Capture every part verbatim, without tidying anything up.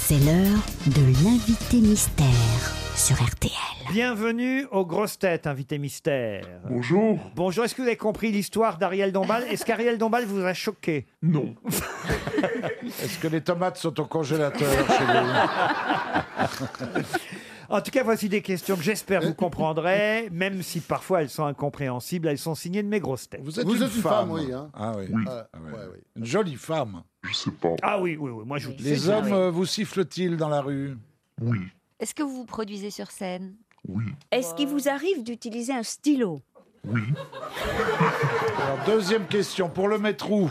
C'est l'heure de l'invité mystère sur R T L. Bienvenue aux grosses têtes, invité mystère. Bonjour. Bonjour, est-ce que vous avez compris l'histoire d'Ariel Dombal? Est-ce qu'Ariel Dombal vous a choqué? Non. Est-ce que les tomates sont au congélateur chez vous? En tout cas, voici des questions que j'espère vous comprendrez, même si parfois elles sont incompréhensibles. Elles sont signées de mes grosses têtes. Vous êtes, Vous une, êtes une femme. femme, oui, hein. Ah oui. Oui. Ah, Ah ouais. ouais, ouais. Une jolie femme. Je sais pas. Ah oui, oui, oui. Moi, je vous Les sais- hommes euh, vous sifflent-ils dans la rue? Oui. Est-ce que vous vous produisez sur scène? Oui. Est-ce qu'il vous arrive d'utiliser un stylo? Oui. Alors, deuxième question, pour le mettre où?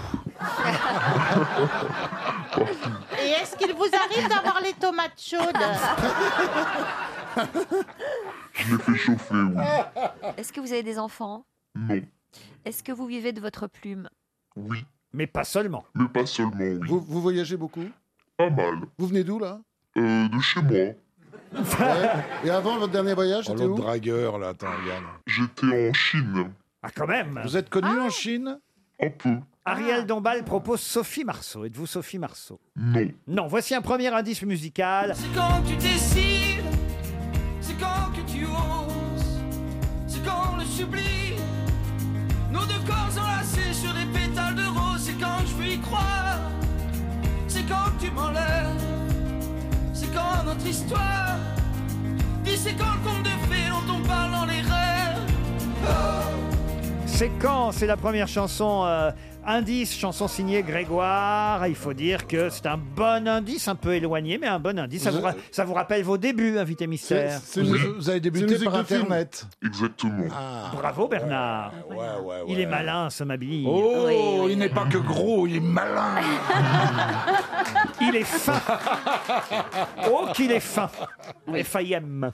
Et est-ce qu'il vous arrive d'avoir les tomates chaudes? Je l'ai fait chauffer, oui. Est-ce que vous avez des enfants? Non. Est-ce que vous vivez de votre plume? Oui. Mais pas seulement. Mais pas seulement, oui. Vous, vous voyagez beaucoup? Pas mal. Vous venez d'où, là? Euh, de chez moi. Ouais. Et avant, votre dernier voyage, Oh, c'était l'autre où? dragueur, là, attends, regarde. J'étais en Chine. Ah, quand même. Vous êtes connu en Chine? Un peu. Ariel Dombal propose Sophie Marceau. Êtes-vous Sophie Marceau? Non. Non. Voici un premier indice musical. C'est quand tu décides, c'est quand que tu oses, c'est quand on le supplie. Nos deux corps enlacés sur des pétales de rose, c'est quand je veux y croire, c'est quand tu m'enlèves, c'est quand notre histoire, dis c'est quand le conte de fées dont on parle dans les rêves. Oh. C'est quand? C'est la première chanson euh, indice, chanson signée Grégoire. Il faut dire que c'est un bon indice, un peu éloigné, mais un bon indice. Ça vous, ra- ça vous rappelle vos débuts, invité mystère. C'est Vous, une- vous avez c'est débuté musique par de film. Internet. Exactement. Ah. Bravo Bernard. Ouais, ouais, ouais. Il est malin, ce Mabille. Oh, Oui, oui. il n'est pas que gros, il est malin. Il est fin. Oh, qu'il est fin. F I M.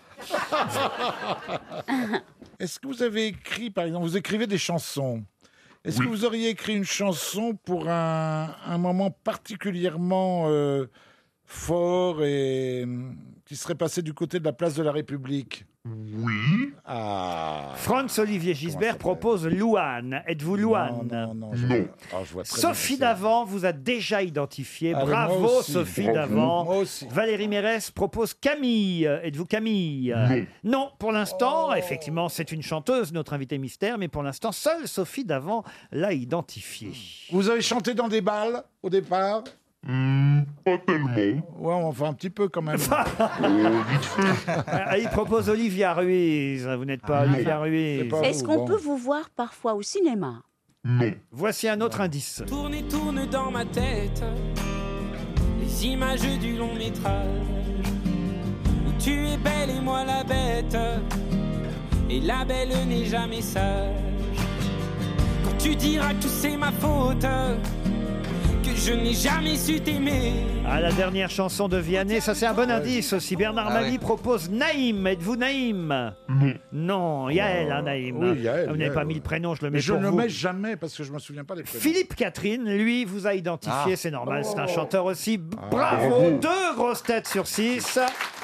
Est-ce que vous avez écrit, par exemple, vous écrivez des chansons? Est-ce Oui. que vous auriez écrit une chanson pour un, un moment particulièrement euh, fort et euh, qui serait passé du côté de la place de la République? Oui. Ah. Franz-Olivier Gisbert propose Louane. Êtes-vous Louane? Non, non, non. Je, Non. Ah, je vois très Sophie bien. Davant vous a déjà identifié. Ah, mais moi Bravo aussi. Sophie Bravo. Davant. Moi aussi. Valérie Mérès propose Camille. Êtes-vous Camille? Non. Non, pour l'instant, Oh. effectivement, c'est une chanteuse, notre invitée mystère, mais pour l'instant, seule Sophie Davant l'a identifiée. Vous avez chanté dans des balles au départ? Hmm, pas tellement. Ouais, enfin un petit peu quand même. Oh, vite fait. Ah, il propose Olivia Ruiz. Vous n'êtes pas Non. Olivia Ruiz. C'est pas- Est-ce Oh, qu'on bon. peut vous voir parfois au cinéma? Non. Voici un autre indice. Tourne et tourne dans ma tête les images du long métrage où tu es belle et moi la bête et la belle n'est jamais sage. Quand tu diras que tout c'est ma faute, que je n'ai jamais su t'aimer. Ah, la dernière chanson de Vianney, ça c'est un bon indice aussi. Bernard Ah Mabille propose Naïm. Êtes-vous Naïm? Non. Non, Yael, hein, Naïm. Oui, Yael, Vous n'avez Yael, pas mis ouais. le prénom, je le mets Mais je pour ne le vous. mets jamais parce que je me souviens pas des prénoms. Philippe Catherine, lui, vous a identifié, Ah. c'est normal, c'est un chanteur aussi. Bravo, Bravo. deux grosses têtes sur six.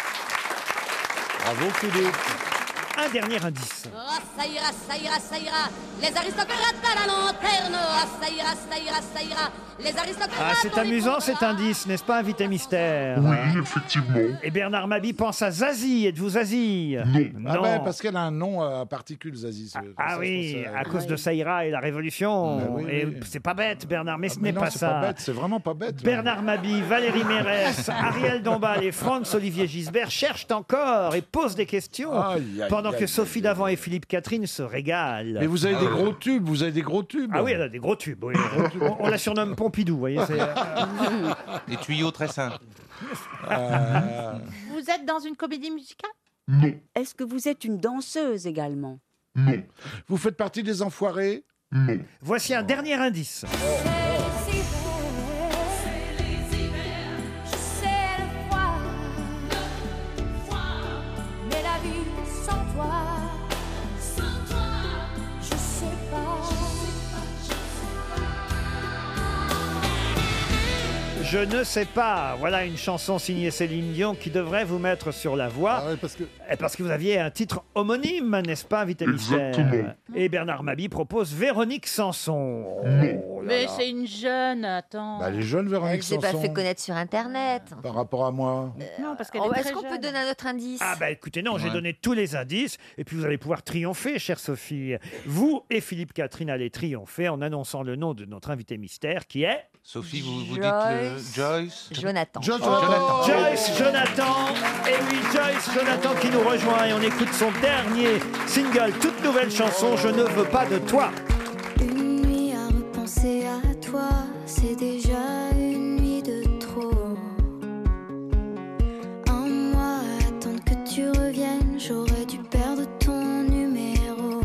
Bravo Philippe. Un dernier indice. Oh, ça ira, ça ira, ça ira. Les aristocrates à la lanterne. Oh, ça ira, ça ira, ça ira. Les aristocrates. Ah, c'est on les amusant comptera. cet indice, n'est-ce pas, invité mystère? Oui, effectivement. Et Bernard Mabille pense à Zazie. Êtes-vous Zazie? Non. Non. Ah ben parce qu'elle a un nom à particules, Zazie. c'est- Ah ça, oui, je pense, à euh, cause de Saïra et la Révolution. Mais oui, et oui. c'est pas bête, Bernard, mais ah, ce mais n'est non, pas c'est ça. pas bête, c'est vraiment pas bête. Bernard Mabille, Valérie Mérès, Ariel Dombal et Franz-Olivier Gisbert cherchent encore et posent des questions Aïe, aïe, pendant aïe, que aïe, Sophie aïe. Davant et Philippe Catherine se régalent. Mais vous avez des gros tubes, vous avez des gros tubes. Ah oui, elle a des gros tubes. oui. On, on la surnomme Pompidou, vous voyez. c'est, euh, Des tuyaux très simples. Euh, Vous êtes dans une comédie musicale? Non. Est-ce que vous êtes une danseuse également? Non. vous faites partie des enfoirés. Non. Voici un dernier indice. Je ne sais pas. Voilà une chanson signée Céline Dion qui devrait vous mettre sur la voie. Ah ouais, parce que Et parce que vous aviez un titre homonyme, n'est-ce pas, invité mystère? Exactement. Et Bernard Mabie propose Véronique Sanson. Oh là Mais là. c'est une jeune, attends. Bah, les jeunes Elle Véronique s'est pas Sanson, fait connaître sur Internet. par rapport à moi. Non, parce qu'elle Oh, est Est-ce très qu'on peut jeune. donner un autre indice? Ah bah écoutez, non, j'ai Ouais. donné tous les indices et puis vous allez pouvoir triompher, chère Sophie. Vous et Philippe Catherine allez triompher en annonçant le nom de notre invité mystère qui est Sophie, vous, vous dites Joyce. le Joyce Jonathan. Jo- Oh, Jonathan. Joyce Jonathan. Et oui, Joyce Jonathan qui nous rejoint et on écoute son dernier single, toute nouvelle chanson, Je ne veux pas de toi. Une nuit à repenser à toi, c'est déjà une nuit de trop. Un mois à attendre que tu reviennes, j'aurais dû perdre ton numéro.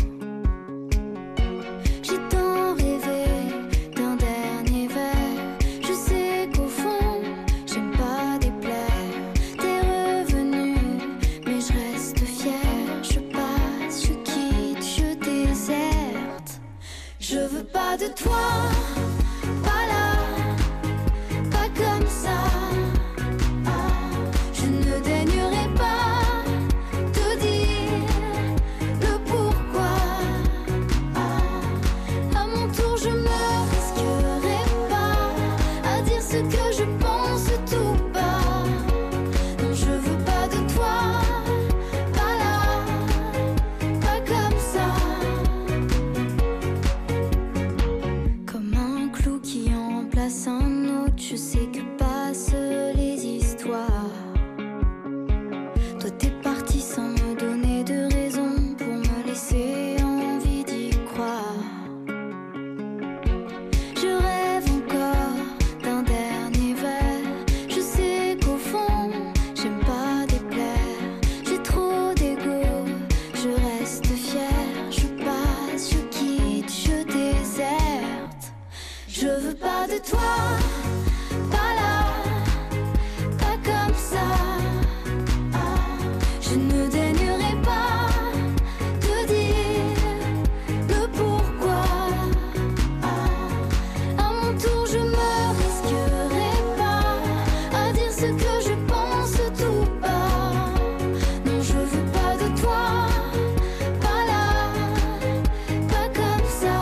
J'ai tant rêvé d'un dernier verre, je sais qu'au fond, j'aime pas déplaire. T'es revenu, mais je reste fière, je passe, je quitte, je déserte. Je veux pas de toi, pas là, pas comme ça. Ah, je ne daignerai pas te dire le pourquoi. Ah, à mon tour, je me risquerai pas à dire ce que je pense tout bas. Non, je veux pas de toi, pas là, pas comme ça. Comme un clou qui en remplace un autre, je sais que passent les histoires. Toi t'es parti sans me donner de raison pour me laisser envie d'y croire. Je rêve encore d'un dernier verre, je sais qu'au fond j'aime pas déplaire. J'ai trop d'ego, je reste fière, je passe, je quitte, je déserte. Je veux pas de toi, pas là, pas comme ça. Ah, je ne daignerai pas te dire le pourquoi. Ah, à mon tour, je me risquerai pas à dire ce que je pense tout bas. Non, je veux pas de toi, pas là, pas comme ça.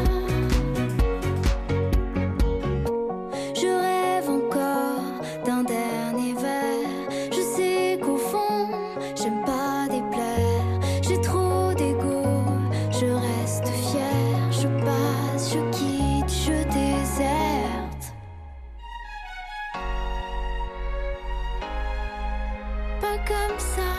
Je rêve encore d'un dernier verre, je sais qu'au fond, j'aime pas déplaire. J'ai trop d'ego, je reste fière, je passe, je quitte, je déserte. Pas comme ça.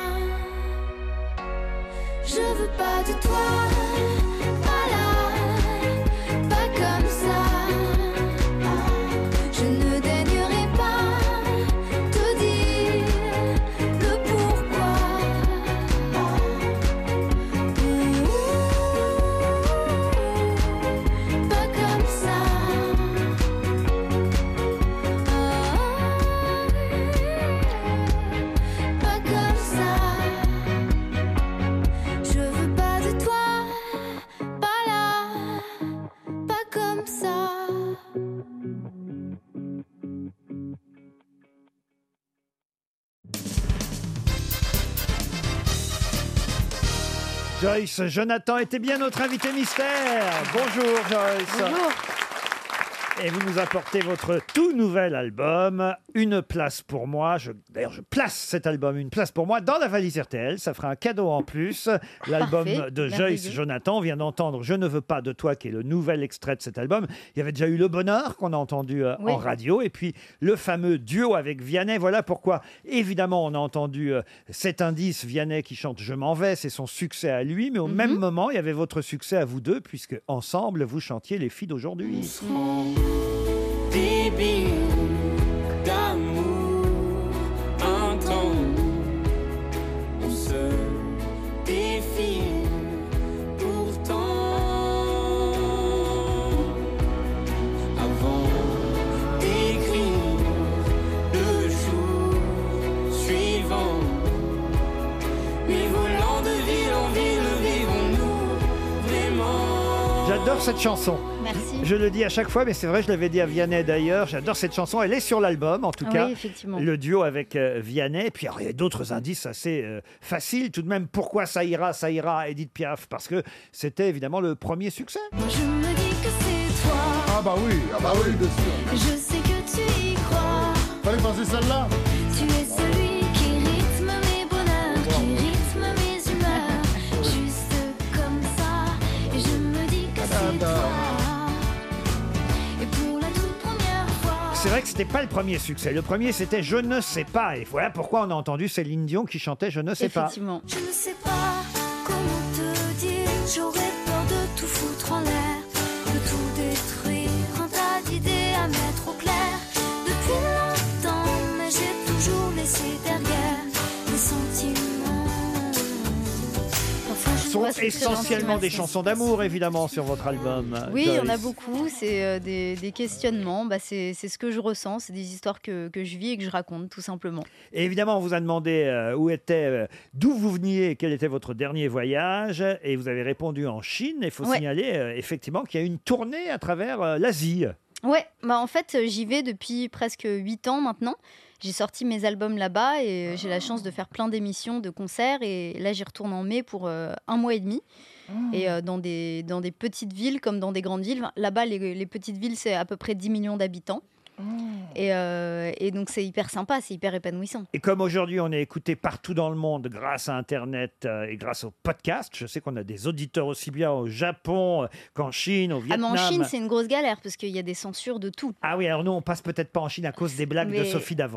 Je veux pas de toi, pas là, pas comme ça. Ah, je ne daignerai pas te dire le pourquoi. Ah, ouh, pas comme ça. Ah, pas comme ça. Je veux pas de toi, pas là, pas comme ça. Joyce Jonathan était bien notre invité mystère. Bonjour Joyce. Bonjour. Et vous nous apportez votre tout nouvel album, Une place pour moi. Je, d'ailleurs, je place cet album, Une place pour moi, dans la valise R T L. Ça fera un cadeau en plus. L'album Parfait, de Joyce merveilleux. Jonathan. On vient d'entendre Je ne veux pas de toi, qui est le nouvel extrait de cet album. Il y avait déjà eu Le Bonheur, qu'on a entendu euh, Oui. en radio. Et puis, le fameux duo avec Vianney. Voilà pourquoi, évidemment, on a entendu euh, cet indice, Vianney qui chante Je m'en vais. C'est son succès à lui. Mais au Mhm. même moment, il y avait votre succès à vous deux, puisque ensemble, vous chantiez Les filles d'aujourd'hui. Des billes d'amour, un temps on se défie pourtant avant d'écrire le jour suivant. Mais volant de ville en ville, vivons-nous vraiment? J'adore cette chanson. Merci. Je le dis à chaque fois, mais c'est vrai, je l'avais dit à Vianney d'ailleurs. J'adore cette chanson. Elle est sur l'album, en tout Oui, cas. effectivement. Le duo avec euh, Vianney. Puis alors, il y a d'autres indices assez euh, faciles. Tout de même, pourquoi ça ira, ça ira, Edith Piaf? Parce que c'était évidemment le premier succès. Moi je me dis que c'est toi. Ah bah oui, ah bah oui, bien sûr. Je sais que tu y crois. Fallait passer celle-là. Tu es celui qui rythme mes bonheurs, qui rythme mes humeurs. Juste comme ça. Et je me dis que c'est toi. Et pour la toute première fois. C'est vrai que c'était pas le premier succès. Le premier, c'était Je ne sais pas. Et voilà pourquoi on a entendu Céline Dion qui chantait Je ne sais pas. Effectivement. Je ne sais pas comment te dire. J'aurais peur de tout foutre en l'air, de tout détruire. Un tas d'idées à mettre au clair. Depuis longtemps, mais j'ai toujours laissé derrière mes sentiments. Parfois, je Ce sont Ouais, c'est très essentiellement gentil, des merci. chansons d'amour, évidemment, sur votre album. Oui, il y en a Joyce. beaucoup. C'est euh, des, des questionnements. Bah, c'est c'est ce que je ressens. C'est des histoires que, que je vis et que je raconte, tout simplement. Et évidemment, on vous a demandé euh, où était, euh, d'où vous veniez, quel était votre dernier voyage, et vous avez répondu en Chine. Il faut Ouais. signaler euh, effectivement qu'il y a une tournée à travers euh, l'Asie. Ouais, bah en fait, euh, j'y vais depuis presque huit ans maintenant. J'ai sorti mes albums là-bas et euh, j'ai la chance de faire plein d'émissions, de concerts. Et là, j'y retourne en mai pour euh, un mois et demi. Et euh, dans, des, dans des petites villes comme dans des grandes villes. Enfin, là-bas, les, les petites villes, c'est à peu près dix millions d'habitants. Et, euh, et donc, c'est hyper sympa, c'est hyper épanouissant. Et comme aujourd'hui, on est écouté partout dans le monde grâce à Internet euh, et grâce au podcast, je sais qu'on a des auditeurs aussi bien au Japon euh, qu'en Chine, au Ah, mais Vietnam. en Chine, c'est une grosse galère parce qu'il y a des censures de tout. Ah oui, alors nous, on passe peut-être pas en Chine à cause des blagues de Mais- Sophie d'avant.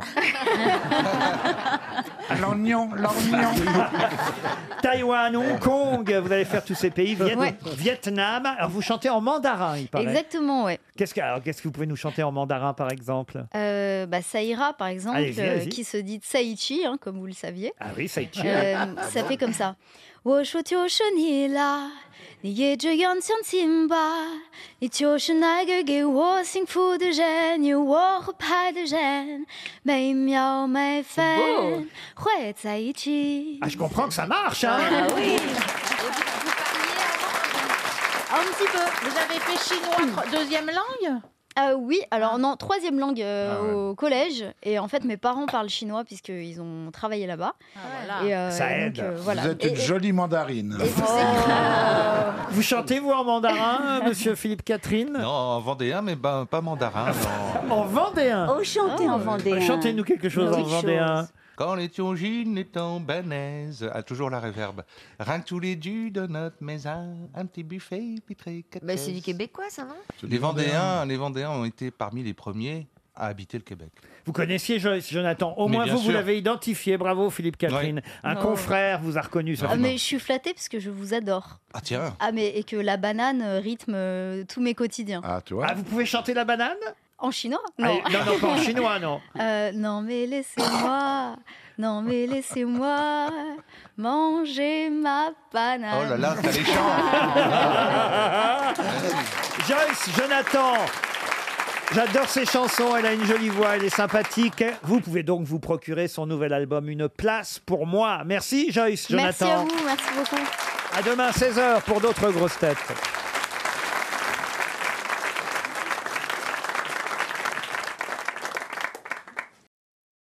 L'oignon, l'oignon. Taïwan, Hong Kong, vous allez faire tous ces pays. Viet- Ouais. Vietnam. Alors, vous chantez en mandarin, il paraît. Exactement, ouais. Qu'est-ce que, alors, qu'est-ce que vous pouvez nous chanter en mandarin, par exemple? Euh, bah, Saïra, par exemple, Allez-y, euh, allez-y. qui se dit Tsaichi, hein, comme vous le saviez. Ah oui, ça y tire. Euh, ça fait comme ça. 我说就是你啦，你也这样相信吧，你就是那个给我幸福的人，有我合拍的人，每秒每分会在一起。 Ah, je comprends que ça marche, hein. Ah oui. Un petit peu. Vous avez fait chinois, tro- deuxième langue? Euh, oui, alors non, troisième langue euh, au collège. Et en fait, mes parents parlent chinois puisqu'ils ont travaillé là-bas. voilà. Et, euh, Ça et aide. donc, euh, voilà. Vous êtes Et- une et- jolie mandarine. Vous chantez, vous, en mandarin, monsieur Philippe Catherine? Non, en vendéen, mais ben, pas mandarin. non. En vendéen? Oh, chantez en vendéen. Chantez-nous quelque chose en Quelque chose. vendéen. Quand les tiongines est en banaise, a toujours la réverbe. Rien que tous les dus de notre maison, un petit buffet, puis très quatre Bah, c'est du chaises. québécois, ça, non? Les Vendéens, les Vendéens ont été parmi les premiers à habiter le Québec. Vous connaissiez Joyce Jonathan. Au Mais moins, bien vous, vous sûr. l'avez identifié. Bravo, Philippe Catherine. Un Oh. confrère vous a reconnu. Ah, mais je suis flattée parce que je vous adore. Ah tiens. Ah, mais et que la banane euh, rythme euh, tous mes quotidiens. Ah, tu vois. Ah, vous pouvez chanter la banane? En chinois? Ah, Non. non, non, pas en chinois, non. Euh, non, mais laissez-moi, non, mais laissez-moi manger ma banane. Oh là là, t'as les chants. Joyce Jonathan. J'adore ses chansons, elle a une jolie voix, elle est sympathique. Vous pouvez donc vous procurer son nouvel album Une place pour moi. Merci Joyce Jonathan. Merci à vous, merci beaucoup. À demain seize heures pour d'autres grosses têtes.